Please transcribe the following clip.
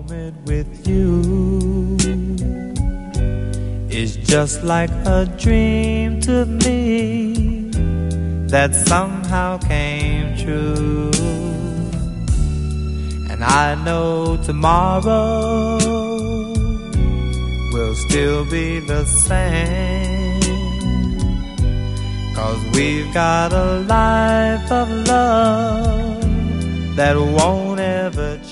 moment with you is just like a dream to me that somehow came true. And I know tomorrow will still be the same, 'cause we've got a life of love that won't ever